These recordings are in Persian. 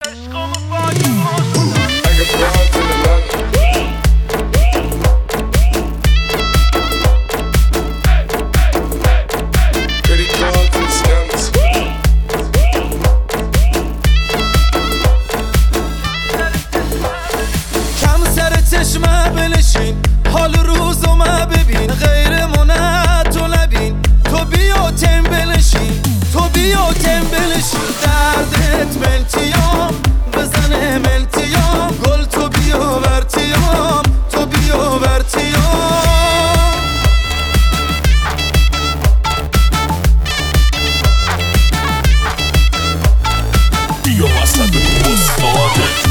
چشمه بنشین حال روزو ما ببین غیر منه تو نبین تو بیا تم بنشین تو بیا تم بنشین دردت ملتیام بزنه ملتیام گل تو بیا ورتیام تو بیا ورتیام بیا وسط استاده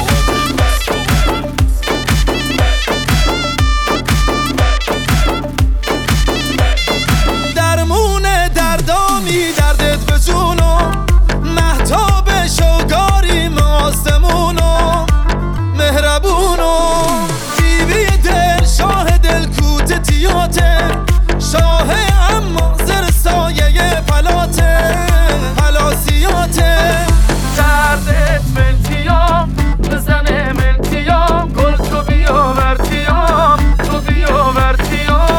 دردت به جونو مهتاب شوگاریم آسمونو مهربونو بیبی دل شاه دل کوتتیاته شاه اما زر سایه پلاته پلاسیاته دردت ملتیام بزنه ملتیام گل تو بیا ورتیام تو بیا ورتیام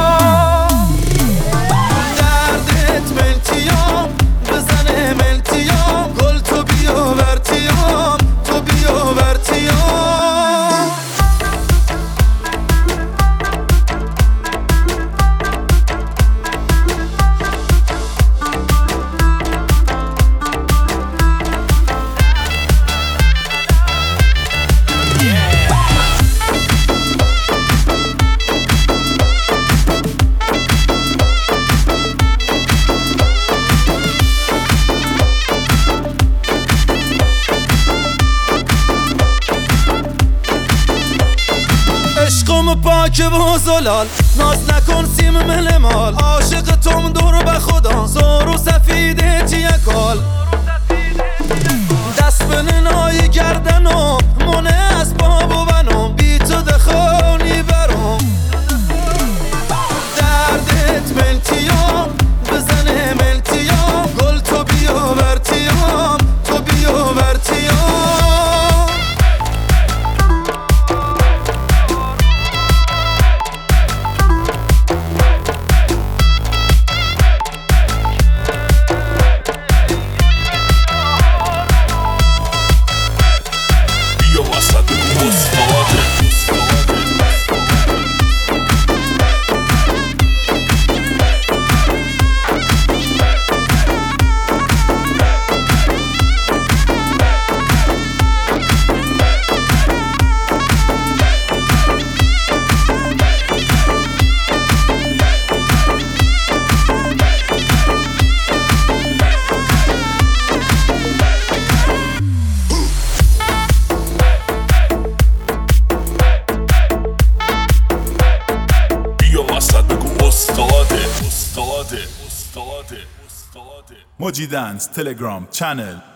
عشقم پاک و زلال ناز نکن سیم مل مال عاشق توم دور به خدا زور و سفیده چیه کال دست به ننای گردن و مونه از باب و بنام بی تو دخونی برام دردت ملتیام بزنه ملتیام گل تو بیا ورتیام تو بیا ورتیام Moji Dance Telegram channel